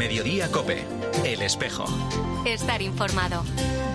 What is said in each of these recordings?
Mediodía COPE. El espejo. Estar informado.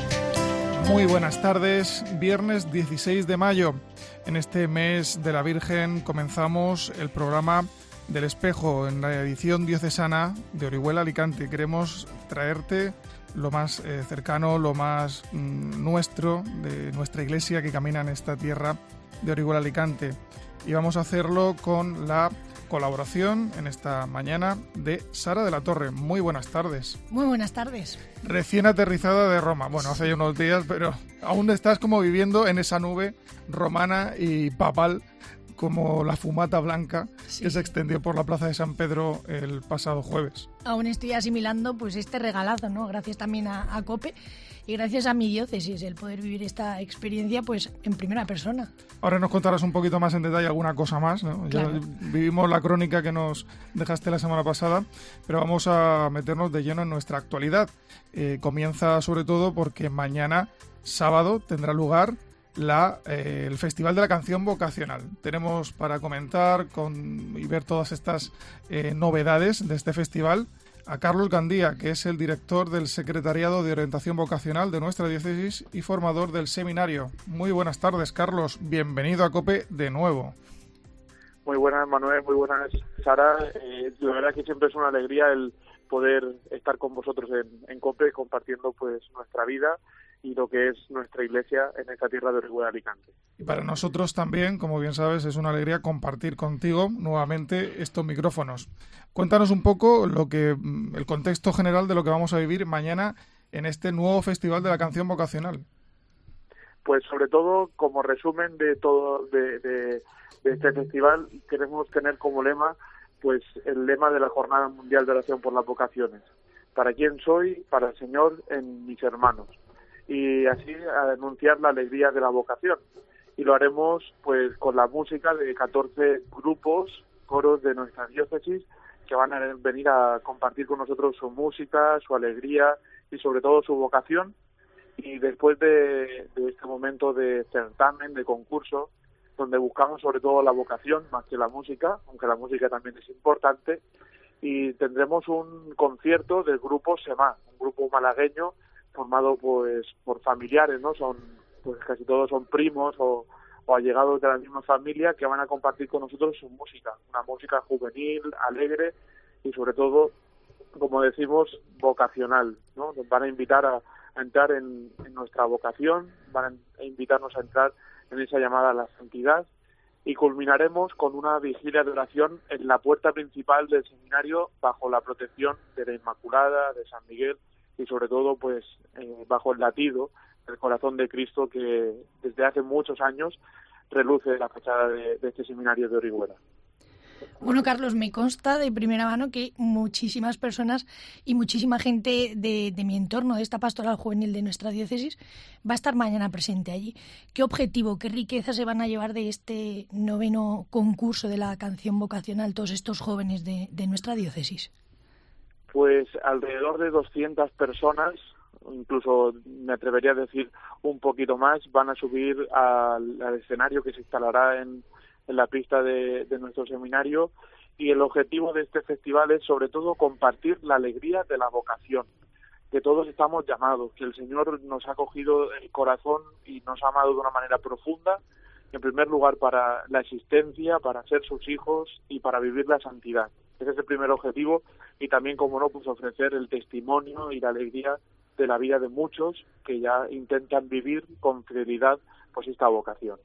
Muy buenas tardes. Viernes 16 de mayo. En este mes de la Virgen comenzamos el programa del espejo en la edición diocesana de Orihuela Alicante. Queremos traerte lo más cercano, lo más nuestro de nuestra iglesia que camina en esta tierra de Orihuela Alicante. Y vamos a hacerlo con la colaboración en esta mañana de Sara de la Torre. Muy buenas tardes. Muy buenas tardes. Recién aterrizada de Roma. Bueno, hace ya unos días, pero aún estás como viviendo en esa nube romana y papal, como la fumata blanca que se extendió por la plaza de San Pedro el pasado jueves. Aún estoy asimilando pues este regalazo, ¿no? Gracias también a COPE y gracias a mi diócesis, el poder vivir esta experiencia pues en primera persona. Ahora nos contarás un poquito más en detalle alguna cosa más, ¿no? Claro. Ya vivimos la crónica que nos dejaste la semana pasada, pero vamos a meternos de lleno en nuestra actualidad. Comienza sobre todo porque mañana, sábado, tendrá lugar el Festival de la Canción Vocacional. Tenemos para comentar y ver todas estas novedades de este festival a Carlos Gandía, que es el director del Secretariado de Orientación Vocacional de nuestra diócesis y formador del seminario. Muy buenas tardes, Carlos. Bienvenido a COPE de nuevo. Muy buenas, Manuel. Muy buenas, Sara. La verdad que siempre es una alegría el poder estar con vosotros en COPE compartiendo pues nuestra vida y lo que es nuestra iglesia en esta tierra de Orihuela Alicante. Y para nosotros también, como bien sabes, es una alegría compartir contigo nuevamente estos micrófonos. Cuéntanos un poco el contexto general de lo que vamos a vivir mañana en este nuevo Festival de la Canción Vocacional. Pues sobre todo, como resumen de todo de este festival, queremos tener como lema pues el lema de la Jornada Mundial de Oración por las Vocaciones. ¿Para quién soy? Para el Señor en mis hermanos. Y así anunciar la alegría de la vocación. Y lo haremos pues con la música de 14 grupos, coros de nuestra diócesis, que van a venir a compartir con nosotros su música, su alegría y sobre todo su vocación. Y después de este momento de certamen, de concurso, donde buscamos sobre todo la vocación más que la música, aunque la música también es importante, y tendremos un concierto del grupo SEMA, un grupo malagueño formado pues por familiares, ¿no? Son pues casi todos son primos o allegados de la misma familia que van a compartir con nosotros su música, una música juvenil, alegre y sobre todo, como decimos, vocacional, ¿no? Nos van a invitar a entrar en nuestra vocación, van a invitarnos a entrar en esa llamada a la santidad y culminaremos con una vigilia de oración en la puerta principal del seminario bajo la protección de la Inmaculada, de San Miguel y sobre todo pues bajo el latido del corazón de Cristo que desde hace muchos años reluce la fachada de este seminario de Orihuela. Bueno, Carlos, me consta de primera mano que muchísimas personas y muchísima gente de mi entorno, de esta pastoral juvenil de nuestra diócesis, va a estar mañana presente allí. ¿Qué objetivo, qué riqueza se van a llevar de este 9º concurso de la canción vocacional todos estos jóvenes de nuestra diócesis? Pues alrededor de 200 personas, incluso me atrevería a decir un poquito más, van a subir al escenario que se instalará en la pista de nuestro seminario y el objetivo de este festival es sobre todo compartir la alegría de la vocación, que todos estamos llamados, que el Señor nos ha cogido el corazón y nos ha amado de una manera profunda, en primer lugar para la existencia, para ser sus hijos y para vivir la santidad. Ese es el primer objetivo y también, como no, pues ofrecer el testimonio y la alegría de la vida de muchos que ya intentan vivir con fidelidad pues esta vocación.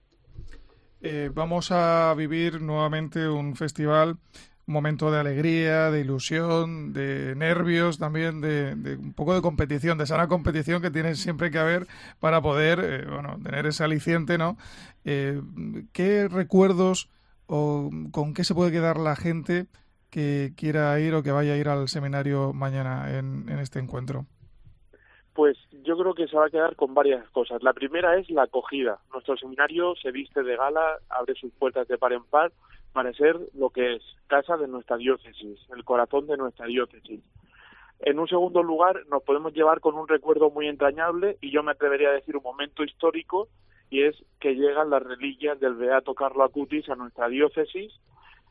Vamos a vivir nuevamente un festival, un momento de alegría, de ilusión, de nervios, también de un poco de competición, de sana competición que tiene siempre que haber para poder tener ese aliciente, ¿no? ¿Qué recuerdos o con qué se puede quedar la gente que quiera ir o que vaya a ir al seminario mañana en este encuentro? Pues yo creo que se va a quedar con varias cosas. La primera es la acogida. Nuestro seminario se viste de gala, abre sus puertas de par en par para ser lo que es, casa de nuestra diócesis, el corazón de nuestra diócesis. En un segundo lugar, nos podemos llevar con un recuerdo muy entrañable y yo me atrevería a decir un momento histórico, y es que llegan las reliquias del beato Carlo Acutis a nuestra diócesis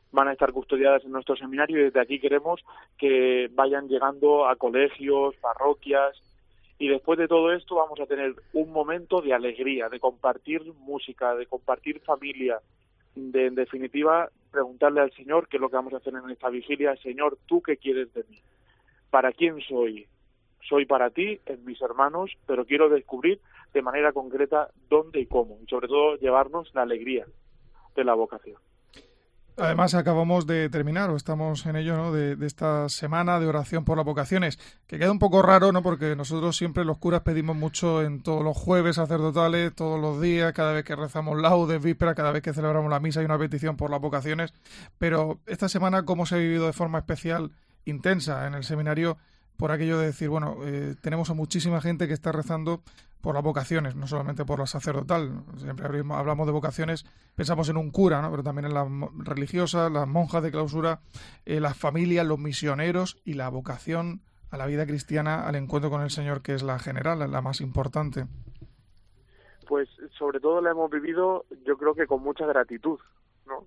van a estar custodiadas en nuestro seminario, y desde aquí queremos que vayan llegando a colegios, parroquias, y después de todo esto vamos a tener un momento de alegría, de compartir música, de compartir familia, de, en definitiva, preguntarle al Señor qué es lo que vamos a hacer en esta vigilia. Señor, ¿tú qué quieres de mí? ¿Para quién soy? Soy para ti, en mis hermanos, pero quiero descubrir de manera concreta dónde y cómo, y sobre todo llevarnos la alegría de la vocación. Además, acabamos de terminar, o estamos en ello, ¿no?, de esta semana de oración por las vocaciones, que queda un poco raro, ¿no?, porque nosotros siempre los curas pedimos mucho en todos los jueves sacerdotales, todos los días, cada vez que rezamos laudes, víspera, cada vez que celebramos la misa hay una petición por las vocaciones, pero esta semana, ¿cómo se ha vivido de forma especial, intensa en el seminario, por aquello de decir, bueno, tenemos a muchísima gente que está rezando por las vocaciones, no solamente por la sacerdotal? Siempre hablamos de vocaciones, pensamos en un cura, ¿no?, pero también en las religiosas, las monjas de clausura, las familias, los misioneros y la vocación a la vida cristiana, al encuentro con el Señor, que es la general, la más importante. Pues sobre todo la hemos vivido, yo creo que con mucha gratitud, ¿no?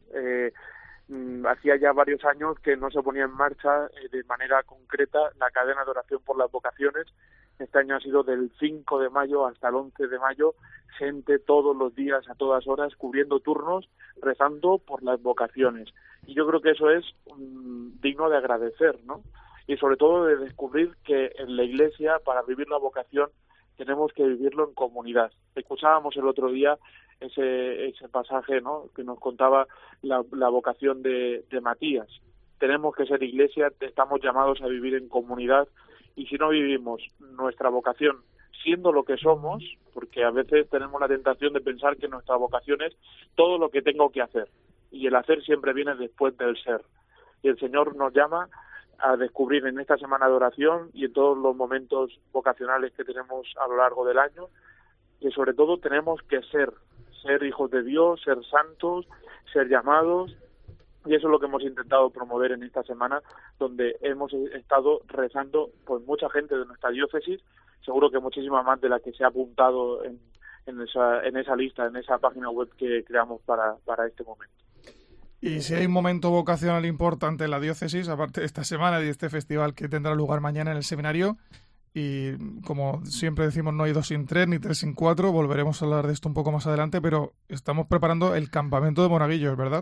Hacía ya varios años que no se ponía en marcha de manera concreta la cadena de oración por las vocaciones. Este año ha sido del 5 de mayo hasta el 11 de mayo, gente todos los días, a todas horas, cubriendo turnos, rezando por las vocaciones. Y yo creo que eso es digno de agradecer, ¿no? Y sobre todo de descubrir que en la Iglesia, para vivir la vocación, tenemos que vivirlo en comunidad. Escuchábamos el otro día ese pasaje, ¿no?, que nos contaba la vocación de Matías. Tenemos que ser Iglesia, estamos llamados a vivir en comunidad, y si no vivimos nuestra vocación siendo lo que somos, porque a veces tenemos la tentación de pensar que nuestra vocación es todo lo que tengo que hacer, y el hacer siempre viene después del ser. Y el Señor nos llama a descubrir en esta semana de oración y en todos los momentos vocacionales que tenemos a lo largo del año, que sobre todo tenemos que ser hijos de Dios, ser santos, ser llamados, y eso es lo que hemos intentado promover en esta semana, donde hemos estado rezando por mucha gente de nuestra diócesis, seguro que muchísima más de la que se ha apuntado en esa lista, en esa página web que creamos para este momento. Y si hay un momento vocacional importante en la diócesis, aparte de esta semana y de este festival que tendrá lugar mañana en el seminario, y como siempre decimos, no hay 2 sin 3 ni 3 sin 4, volveremos a hablar de esto un poco más adelante, pero estamos preparando el campamento de Monaguillos, ¿verdad?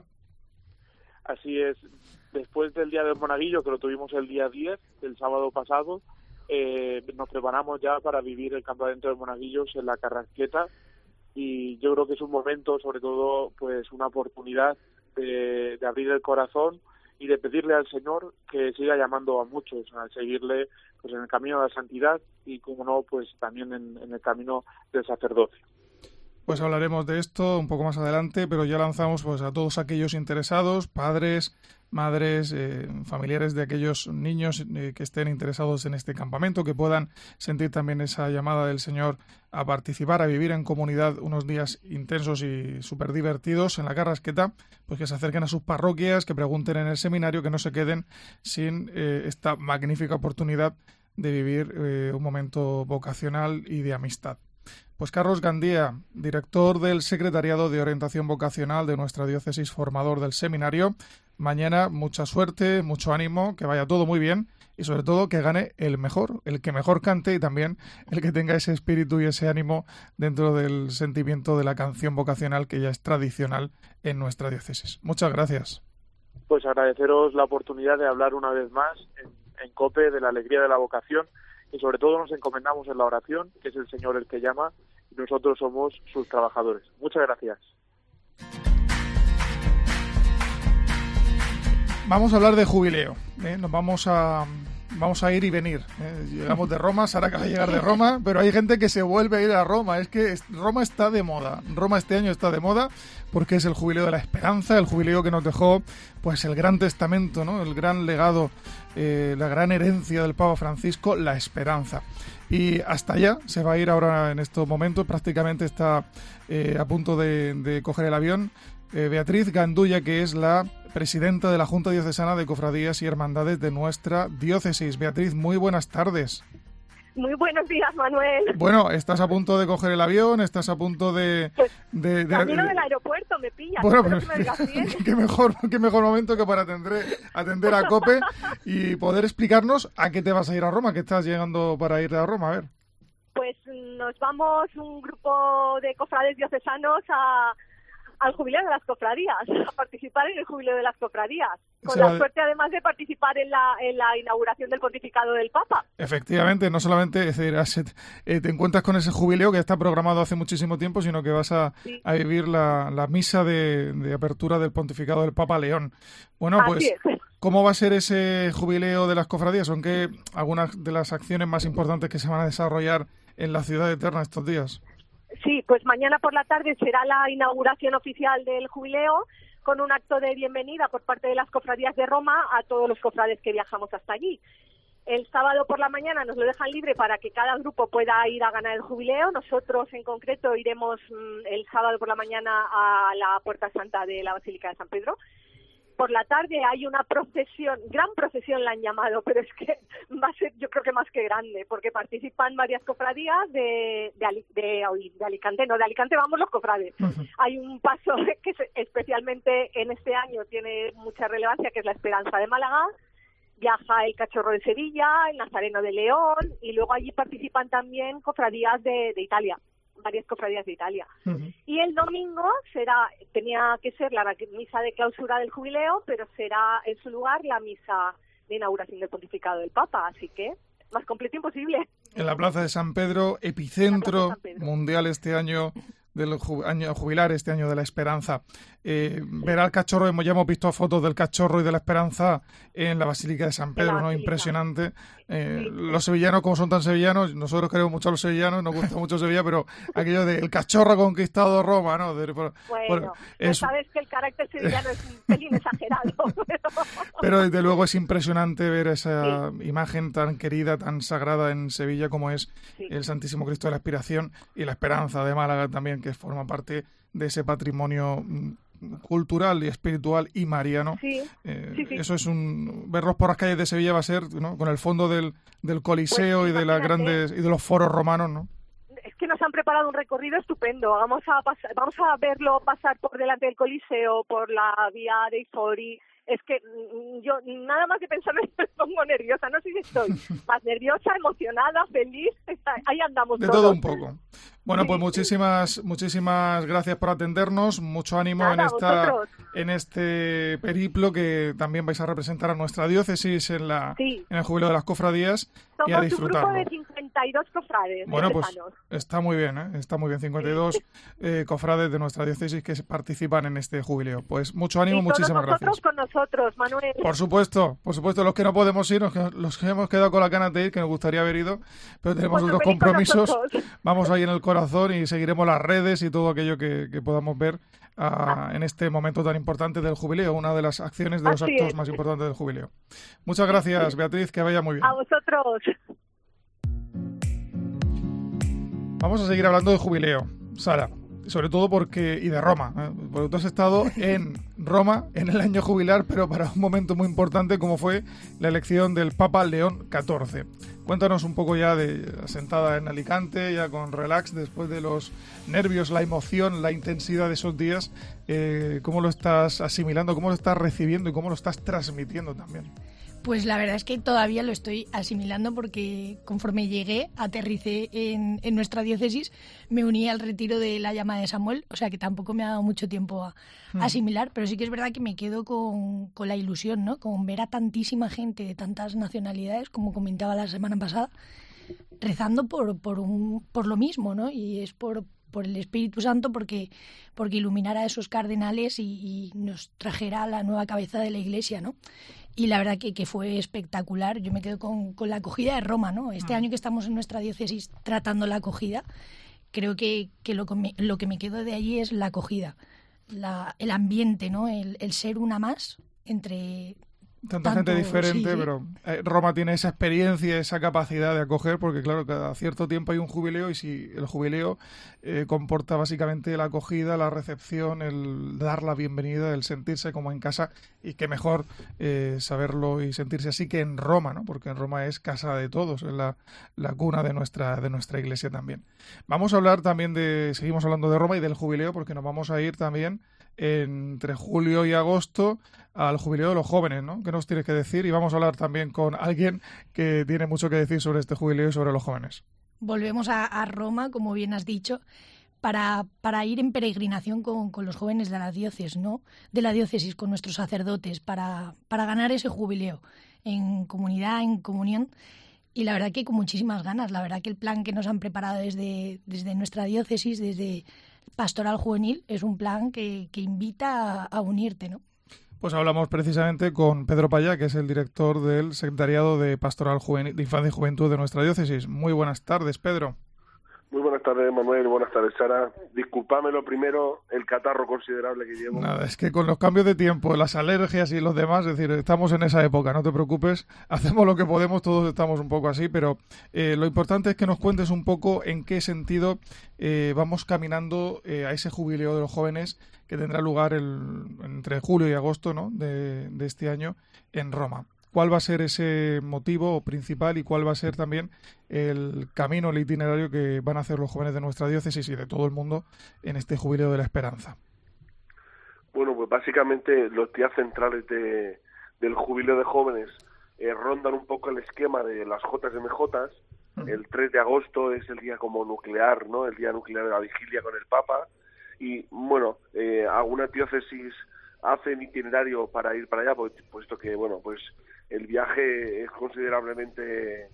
Así es. Después del Día del Monaguillo, que lo tuvimos el día 10, el sábado pasado, nos preparamos ya para vivir el campamento de Monaguillos en la Carrasqueta, y yo creo que es un momento, sobre todo, pues una oportunidad de abrir el corazón y de pedirle al Señor que siga llamando a muchos a seguirle, pues en el camino de la santidad y, como no, pues también en el camino del sacerdocio. Pues hablaremos de esto un poco más adelante, pero ya lanzamos pues a todos aquellos interesados, padres, madres, familiares de aquellos niños que estén interesados en este campamento, que puedan sentir también esa llamada del Señor a participar, a vivir en comunidad unos días intensos y súper divertidos en la Carrasqueta, pues que se acerquen a sus parroquias, que pregunten en el seminario, que no se queden sin esta magnífica oportunidad de vivir un momento vocacional y de amistad. Pues Carlos Gandía, director del Secretariado de Orientación Vocacional de nuestra diócesis, formador del seminario, mañana mucha suerte, mucho ánimo, que vaya todo muy bien y sobre todo que gane el mejor, el que mejor cante y también el que tenga ese espíritu y ese ánimo dentro del sentimiento de la canción vocacional que ya es tradicional en nuestra diócesis. Muchas gracias. Pues agradeceros la oportunidad de hablar una vez más en COPE de la alegría de la vocación. Y sobre todo nos encomendamos en la oración, que es el Señor el que llama, y nosotros somos sus trabajadores. Muchas gracias. Vamos a hablar de jubileo. Nos vamos a ir y venir. Llegamos de Roma, Sara acaba de llegar de Roma, pero hay gente que se vuelve a ir a Roma. Es que Roma está de moda. Roma este año está de moda porque es el jubileo de la esperanza, el jubileo que nos dejó pues el gran testamento, ¿no?, el gran legado, la gran herencia del Papa Francisco, la esperanza. Y hasta allá se va a ir ahora en estos momentos, prácticamente está a punto de coger el avión, Beatriz Gandulla, que es la presidenta de la Junta Diocesana de Cofradías y Hermandades de nuestra diócesis. Beatriz, muy buenas tardes. Muy buenos días, Manuel. Bueno, estás a punto de coger el avión, estás a punto de... Pues, camino del aeropuerto, me pillas. Bueno, Espero pues, que me digas bien. qué mejor momento que para atender a COPE y poder explicarnos a qué te vas a ir a Roma, que estás llegando para ir a Roma, a ver. Pues nos vamos un grupo de cofrades diocesanos al jubileo de las cofradías, a participar en el jubileo de las cofradías, con la suerte además de participar en la inauguración del pontificado del Papa. Efectivamente, no solamente es decir, te encuentras con ese jubileo que está programado hace muchísimo tiempo, sino que vas a vivir la misa de apertura del pontificado del Papa León. Bueno, pues, ¿cómo va a ser ese jubileo de las cofradías? ¿Son qué algunas de las acciones más importantes que se van a desarrollar en la ciudad eterna estos días? Sí, pues mañana por la tarde será la inauguración oficial del jubileo con un acto de bienvenida por parte de las cofradías de Roma a todos los cofrades que viajamos hasta allí. El sábado por la mañana nos lo dejan libre para que cada grupo pueda ir a ganar el jubileo. Nosotros en concreto iremos el sábado por la mañana a la Puerta Santa de la Basílica de San Pedro. Por la tarde hay una procesión, gran procesión la han llamado, pero es que va a ser yo creo que más que grande, porque participan varias cofradías de Alicante vamos los cofrades. Hay un paso que especialmente en este año tiene mucha relevancia, que es la Esperanza de Málaga. Viaja el Cachorro de Sevilla, el Nazareno de León, y luego allí participan también cofradías de Italia. Varias cofradías de Italia. Y el domingo tenía que ser la misa de clausura del jubileo, pero será en su lugar la misa de inauguración del pontificado del Papa, así que más completo imposible. En la Plaza de San Pedro, epicentro mundial este año del año jubilar, este año de la Esperanza. Ver al cachorro, ya hemos visto fotos del cachorro y de la Esperanza en la Basílica de San Pedro, ¿no? Impresionante. Los sevillanos, como son tan sevillanos, nosotros queremos mucho a los sevillanos, nos gusta mucho Sevilla, pero aquello de el cachorro ha conquistado Roma, ¿no? Bueno, sabes que el carácter sevillano es un pelín exagerado. Pero desde luego es impresionante ver esa imagen tan querida, tan sagrada en Sevilla como es el Santísimo Cristo de la Expiración y la Esperanza de Málaga también, que forma parte de ese patrimonio cultural y espiritual y mariano. Eso es verlos por las calles de Sevilla va a ser, ¿no? Con el fondo del Coliseo y de las grandes y de los foros romanos, ¿no? Es que nos han preparado un recorrido estupendo. Vamos a verlo pasar por delante del Coliseo, por la vía de Ifori. Es que yo nada más de pensarlo me pongo nerviosa. No sé si estoy más nerviosa, emocionada, feliz. Ahí andamos todos. De todo un poco. Bueno, pues muchísimas gracias por atendernos. Mucho ánimo en este periplo que también vais a representar a nuestra diócesis en el jubileo de las cofradías. Somos y a disfrutarlo. Un grupo de 52 cofrades. Bueno, pues está muy bien, ¿eh? Está muy bien. 52 cofrades de nuestra diócesis que participan en este jubileo. Pues mucho ánimo, muchísimas gracias. Con nosotros, Manuel. Por supuesto, los que no podemos ir, los que hemos quedado con la ganas de ir, que nos gustaría haber ido, pero tenemos otros compromisos. Vamos ahí en el corazón y seguiremos las redes y todo aquello que podamos ver en este momento tan importante del jubileo, una de las acciones de los actos más importantes del jubileo. Muchas gracias, Beatriz, que vaya muy bien. A vosotros. Vamos a seguir hablando de jubileo, Sara, sobre todo y de Roma, porque tú has estado en Roma en el año jubilar, pero para un momento muy importante como fue la elección del Papa León XIV. Cuéntanos un poco ya sentada en Alicante, ya con relax, después de los nervios, la emoción, la intensidad de esos días, cómo lo estás asimilando, cómo lo estás recibiendo y cómo lo estás transmitiendo también. Pues la verdad es que todavía lo estoy asimilando porque conforme llegué, aterricé en nuestra diócesis, me uní al retiro de la llama de Samuel, o sea que tampoco me ha dado mucho tiempo a asimilar, pero sí que es verdad que me quedo con la ilusión, ¿no? Con ver a tantísima gente de tantas nacionalidades, como comentaba la semana pasada, rezando por lo mismo, ¿no? Y es por el Espíritu Santo porque iluminara a esos cardenales y nos trajera la nueva cabeza de la Iglesia, ¿no? Y la verdad que fue espectacular. Yo me quedo con la acogida de Roma, ¿no? Este año que estamos en nuestra diócesis tratando la acogida, creo que lo que me quedo de allí es la acogida, el ambiente, ¿no? El ser una más entre tanta gente diferente, sí. pero Roma tiene esa experiencia, esa capacidad de acoger, porque claro, cada cierto tiempo hay un jubileo y si el jubileo comporta básicamente la acogida, la recepción, el dar la bienvenida, el sentirse como en casa, y qué mejor saberlo y sentirse así que en Roma, ¿no? Porque en Roma es casa de todos, es la cuna de nuestra iglesia también. Vamos a hablar también seguimos hablando de Roma y del jubileo, porque nos vamos a ir también entre julio y agosto al jubileo de los jóvenes, ¿no? ¿Qué nos tienes que decir? Y vamos a hablar también con alguien que tiene mucho que decir sobre este jubileo y sobre los jóvenes. Volvemos a Roma, como bien has dicho, para ir en peregrinación con los jóvenes de la diócesis, ¿no? De la diócesis, con nuestros sacerdotes, para ganar ese jubileo en comunidad, en comunión. Y la verdad que con muchísimas ganas. La verdad que el plan que nos han preparado desde nuestra diócesis, desde Pastoral Juvenil, es un plan que invita a unirte, ¿no? Pues hablamos precisamente con Pedro Payá, que es el director del Secretariado de Pastoral Juvenil, de Infancia y Juventud de nuestra diócesis. Muy buenas tardes, Pedro. Muy buenas tardes, Manuel, y buenas tardes, Sara. Disculpame lo primero, el catarro considerable que llevo. Nada, es que con los cambios de tiempo, las alergias y los demás, es decir, estamos en esa época, no te preocupes, hacemos lo que podemos, todos estamos un poco así, pero lo importante es que nos cuentes un poco en qué sentido vamos caminando a ese jubileo de los jóvenes que tendrá lugar entre julio y agosto, ¿no? de este año en Roma. ¿Cuál va a ser ese motivo principal y cuál va a ser también el camino, el itinerario que van a hacer los jóvenes de nuestra diócesis y de todo el mundo en este jubileo de la esperanza? Bueno, pues básicamente los días centrales del jubileo de jóvenes rondan un poco el esquema de las JMJ. El 3 de agosto es el día como nuclear, ¿no? El día nuclear de la vigilia con el Papa. Y bueno, algunas diócesis hacen itinerario para ir para allá, puesto que, bueno, pues el viaje es considerablemente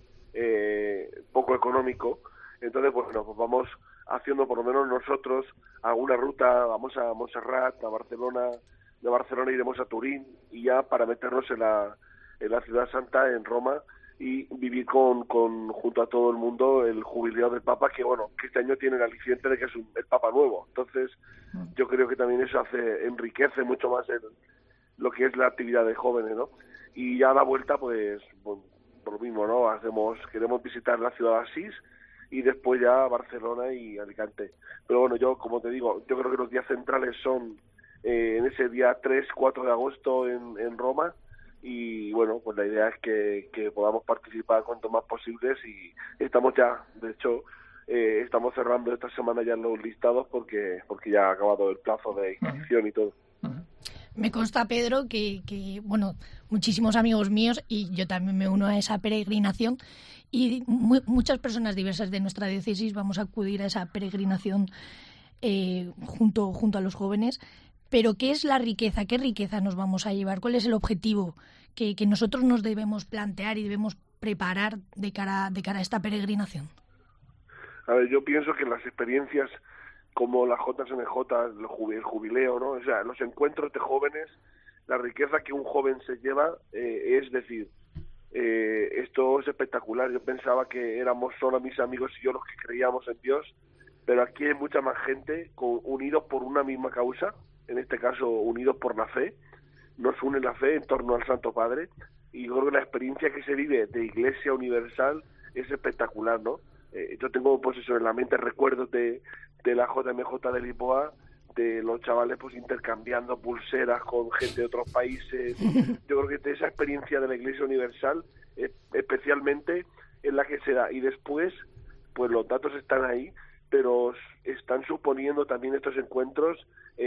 poco económico. Entonces, bueno, pues vamos haciendo por lo menos nosotros alguna ruta, vamos a Montserrat, a Barcelona, de Barcelona iremos a Turín y ya para meternos en la ciudad santa, en Roma, y vivir junto a todo el mundo el jubileo del Papa, que bueno, que este año tiene el aliciente de que es el Papa nuevo. Entonces, yo creo que también eso enriquece mucho más lo que es la actividad de jóvenes, ¿no? Y ya a la vuelta, pues, por lo mismo, ¿no? Queremos visitar la ciudad de Asís y después ya Barcelona y Alicante. Pero bueno, yo, como te digo, yo creo que los días centrales son en ese día 3-4 de agosto en Roma. Y bueno, pues la idea es que podamos participar cuanto más posibles y estamos ya, de hecho, estamos cerrando esta semana ya los listados porque ya ha acabado el plazo de inscripción y todo. Me consta, Pedro, que bueno, muchísimos amigos míos y yo también me uno a esa peregrinación y muchas personas diversas de nuestra diócesis vamos a acudir a esa peregrinación junto a los jóvenes. Pero ¿qué es la riqueza? ¿Qué riqueza nos vamos a llevar? ¿Cuál es el objetivo que nosotros nos debemos plantear y debemos preparar de cara a esta peregrinación? A ver, yo pienso que las experiencias como la JMJ, el jubileo, ¿no? O sea, los encuentros de jóvenes, la riqueza que un joven se lleva, es decir, esto es espectacular. Yo pensaba que éramos solo mis amigos y yo los que creíamos en Dios, pero aquí hay mucha más gente unidos por una misma causa, en este caso unidos por la fe. Nos une la fe en torno al Santo Padre y yo creo que la experiencia que se vive de Iglesia Universal es espectacular, ¿no? Yo tengo pues eso en la mente recuerdos de la JMJ de Lisboa, de los chavales pues intercambiando pulseras con gente de otros países. Yo creo que de esa experiencia de la Iglesia Universal especialmente es la que se da. Y después pues los datos están ahí, pero están suponiendo también estos encuentros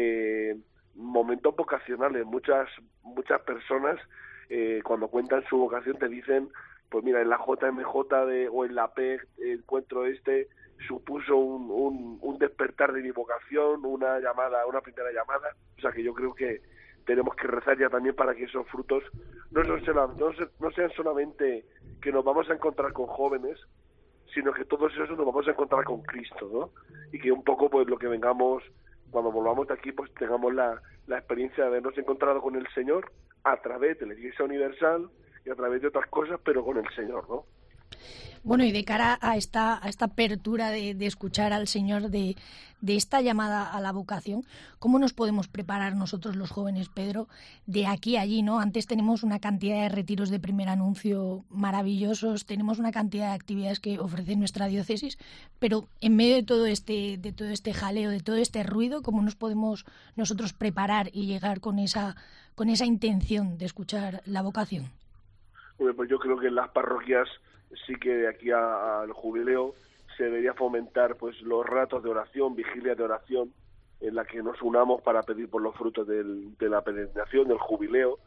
momentos vocacionales. Muchas personas cuando cuentan su vocación te dicen, pues mira, en la JMJ o en la PEG el encuentro supuso un despertar de mi vocación, una primera llamada. O sea que yo creo que tenemos que rezar ya también para que esos frutos no sean solamente que nos vamos a encontrar con jóvenes, sino que todos esos nos vamos a encontrar con Cristo, ¿no? Y que un poco pues lo que vengamos, cuando volvamos de aquí, pues tengamos la experiencia de habernos encontrado con el Señor a través de la Iglesia Universal y a través de otras cosas, pero con el Señor, ¿no? Bueno, y de cara a esta apertura de escuchar al Señor, de esta llamada a la vocación, ¿cómo nos podemos preparar nosotros los jóvenes, Pedro, de aquí a allí, ¿no? Antes tenemos una cantidad de retiros de primer anuncio maravillosos, tenemos una cantidad de actividades que ofrece nuestra diócesis, pero en medio de todo este jaleo, de todo este ruido, ¿cómo nos podemos nosotros preparar y llegar con esa intención de escuchar la vocación? Bueno, pues yo creo que en las parroquias sí que de aquí al jubileo se debería fomentar pues los ratos de oración, vigilias de oración, en la que nos unamos para pedir por los frutos de la peregrinación, del jubileo,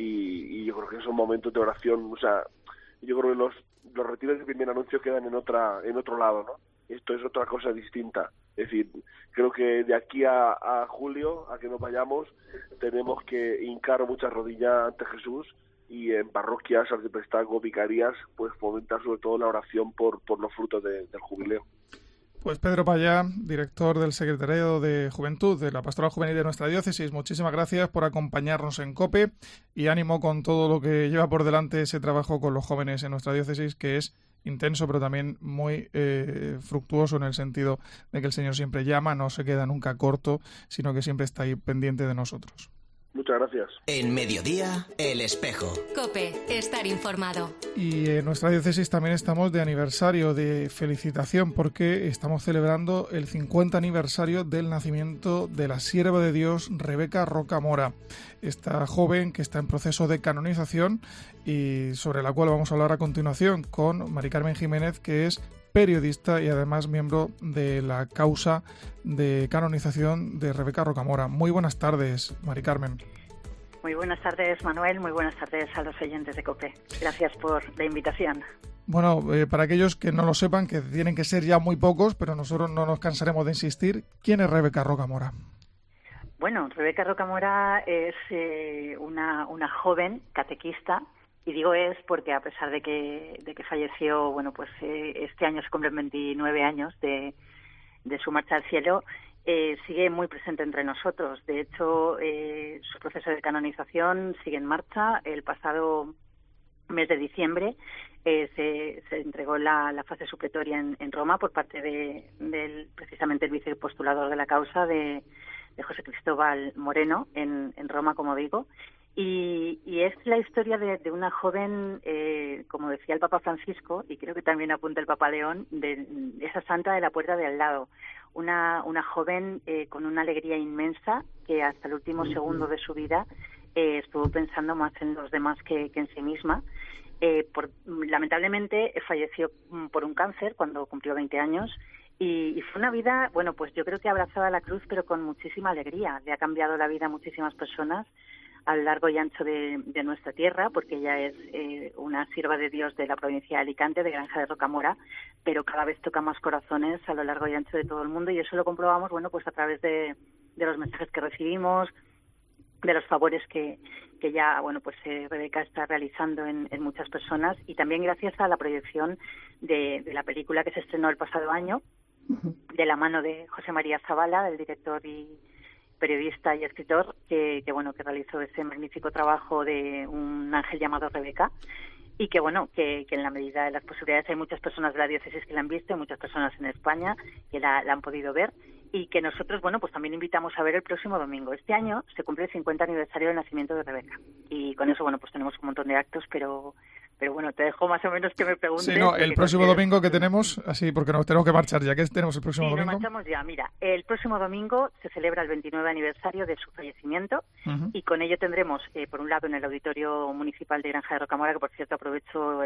y yo creo que esos momentos de oración, o sea, yo creo que los retiros de primer anuncio quedan en otro lado, ¿no? Esto es otra cosa distinta. Es decir, creo que de aquí a julio, a que nos vayamos, tenemos que hincar muchas rodillas ante Jesús, y en parroquias, arciprestazgos, vicarías, pues fomentar sobre todo la oración por los frutos del jubileo. Pues Pedro Payá, director del Secretariado de Juventud de la Pastoral Juvenil de nuestra diócesis, muchísimas gracias por acompañarnos en COPE y ánimo con todo lo que lleva por delante ese trabajo con los jóvenes en nuestra diócesis, que es intenso pero también muy fructuoso, en el sentido de que el Señor siempre llama, no se queda nunca corto, sino que siempre está ahí pendiente de nosotros. Muchas gracias. En Mediodía, El Espejo. COPE, estar informado. Y en nuestra diócesis también estamos de aniversario, de felicitación, porque estamos celebrando el 50 aniversario del nacimiento de la sierva de Dios Rebeca Rocamora, esta joven que está en proceso de canonización y sobre la cual vamos a hablar a continuación con Mari Carmen Jiménez, que es periodista y además miembro de la causa de canonización de Rebeca Rocamora. Muy buenas tardes, Mari Carmen. Muy buenas tardes, Manuel. Muy buenas tardes a los oyentes de COPE. Gracias por la invitación. Bueno, para aquellos que no lo sepan, que tienen que ser ya muy pocos, pero nosotros no nos cansaremos de insistir, ¿quién es Rebeca Rocamora? Bueno, Rebeca Rocamora es una joven catequista. Y digo es porque a pesar de que falleció, bueno, pues este año se cumplen 29 años de su marcha al cielo, sigue muy presente entre nosotros. De hecho, su proceso de canonización sigue en marcha. El pasado mes de diciembre se entregó la fase supletoria en Roma por parte del precisamente el vicepostulador de la causa de José Cristóbal Moreno en Roma, como digo. Y es la historia de una joven, como decía el Papa Francisco, y creo que también apunta el Papa León, de esa santa de la puerta de al lado. Una joven con una alegría inmensa que hasta el último segundo de su vida estuvo pensando más en los demás que en sí misma. Lamentablemente falleció por un cáncer cuando cumplió 20 años. Y fue una vida, bueno, pues yo creo que abrazada a la cruz, pero con muchísima alegría. Le ha cambiado la vida a muchísimas personas a lo largo y ancho de nuestra tierra, porque ella es una sierva de Dios de la provincia de Alicante, de Granja de Rocamora, pero cada vez toca más corazones a lo largo y ancho de todo el mundo, y eso lo comprobamos, bueno, pues a través de los mensajes que recibimos, de los favores que ya, bueno, pues Rebeca está realizando en muchas personas, y también gracias a la proyección de la película que se estrenó el pasado año, de la mano de José María Zavala, el director y periodista y escritor, que realizó ese magnífico trabajo de un ángel llamado Rebeca, y que en la medida de las posibilidades hay muchas personas de la diócesis que la han visto, hay muchas personas en España que la han podido ver, y que nosotros, pues también invitamos a ver el próximo domingo. Este año se cumple el 50 aniversario del nacimiento de Rebeca, y con eso, pues tenemos un montón de actos, pero bueno, te dejo más o menos que me preguntes. Sí, no, el próximo domingo que tenemos, así, porque nos tenemos que marchar ya. ¿Qué tenemos el próximo domingo? Nos marchamos ya. Mira, el próximo domingo se celebra el 29 aniversario de su fallecimiento, y con ello tendremos, por un lado, en el Auditorio Municipal de Granja de Rocamora, que por cierto aprovecho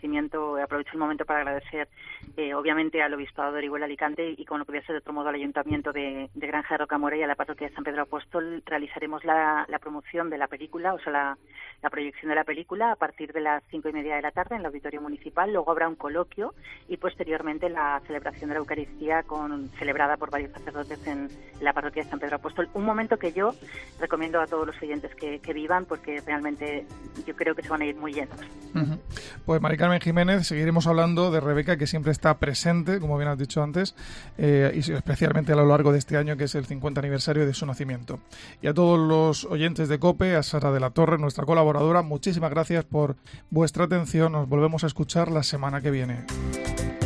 el momento para agradecer, obviamente, al Obispado de Orihuela Alicante, y como no podía ser de otro modo al Ayuntamiento de Granja de Rocamora y a la Parroquia de San Pedro Apóstol. Realizaremos la promoción de la película, o sea, la proyección de la película a partir de las 5:30 de la tarde en el Auditorio Municipal. Luego habrá un coloquio y posteriormente la celebración de la Eucaristía celebrada por varios sacerdotes en la Parroquia de San Pedro Apóstol. Un momento que yo recomiendo a todos los oyentes que vivan, porque realmente yo creo que se van a ir muy llenos. Pues Mari Carmen Jiménez, seguiremos hablando de Rebeca, que siempre está presente, como bien has dicho antes, y especialmente a lo largo de este año, que es el 50 aniversario de su nacimiento. Y a todos los oyentes de COPE, a Sara de la Torre, nuestra colaboradora, muchísimas gracias por vuestra atención. Nos volvemos a escuchar la semana que viene.